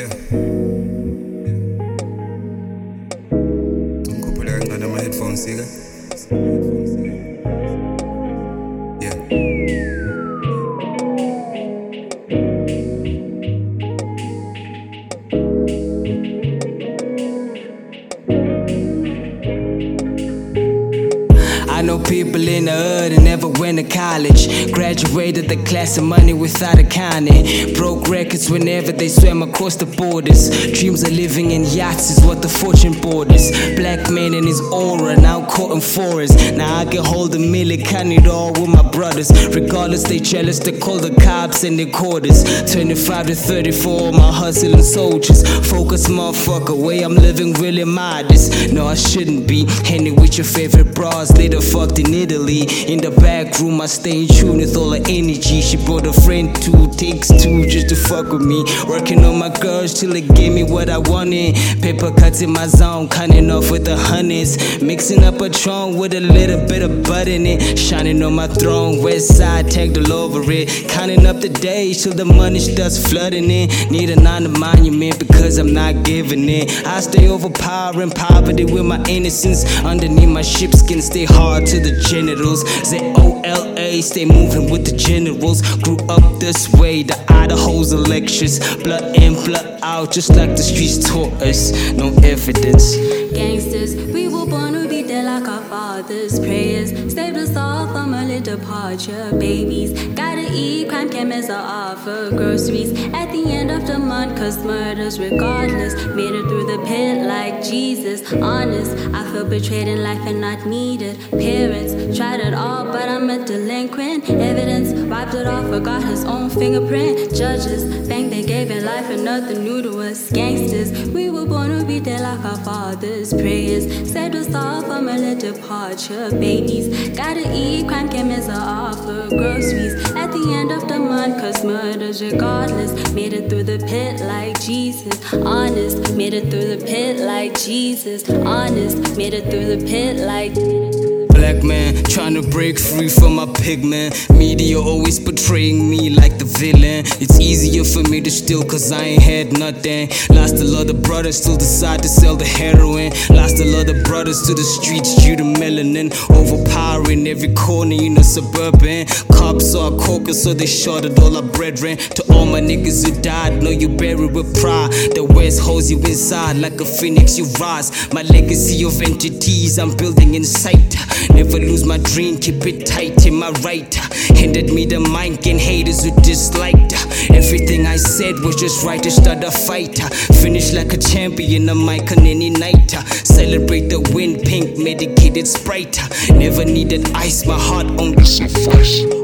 Yeah. Ngikhuphula kancane ama-headphones ke. Yeah. I know people in the hood and never went to college. Graduated the class of money without accounting. Broke records whenever they swam across the borders. Dreams of living in yachts is what the fortune borders. Black man in his aura, now caught in forest. Now I can hold a million, count it all with my brothers. Regardless, they jealous, they call the cops and the quarters. 25 to 34, my hustling soldiers. Focus, motherfucker, way I'm living really modest. No, I shouldn't be hanging with your favorite bras. Later fucked in Italy. In the back room, I stay in tune with all her energy. She brought a friend too, takes two just to fuck with me. Working on my girls till they gave me what I wanted. Paper cuts in my zone, cutting off with the hundreds. Mixing up a Patron with a little bit of butt in it. Shining on my throne, west side tagged all over it. Counting up the days till the money starts flooding in. Need a 9 to monument because I'm not giving it. I stay overpowering poverty with my innocence. Underneath my sheepskin, stay hard to the genitals. ZOLA, stay moving with the generals. Grew up this way, the Idaho's elections. Blood in, blood out, just like the streets taught us. No evidence. Gangsters, we were born to be dead like our fathers' prayers. Saved us all from early departure. Babies, gotta eat, crime came as an offer. Groceries at the end of the month, cause murders regardless. Made it through the pit like Jesus. Honest, I feel betrayed in life and not needed. Parents tried it all, but I'm a delinquent. Evidence wiped it off, forgot his own fingerprint. Judges think they gave it life and nothing new to us. Gangsters, we were born to be dead like our fathers' prayers. Saved us all from early departure. Babies, gotta eat, crime came as an offer. Groceries at the end of the month, cause murders regardless. Made it through the pit like Jesus. Honest, made it through the pit like Jesus. Honest, made it through the pit like Black man trying to break free from my pigment. Media always portraying me like the villain. It's easier for me to steal cause I ain't had nothing. Lost a lot of brothers, still decide to sell the heroin. Lost a lot of brothers to the streets due to melanin. Overpowering every corner, you know, suburban. Cops saw a coca, so they shot at all our brethren. To all my niggas who died, know you buried with pride. The West holds you inside like a phoenix, you rise. My legacy of entities I'm building in sight. Never lose my dream, keep it tight in my right. Handed me the mic and haters who disliked. Everything I said was just right to start a fight. Finish like a champion, a mic on any night. Celebrate the win, pink medicated Sprite. Never needed ice, my heart only so fresh.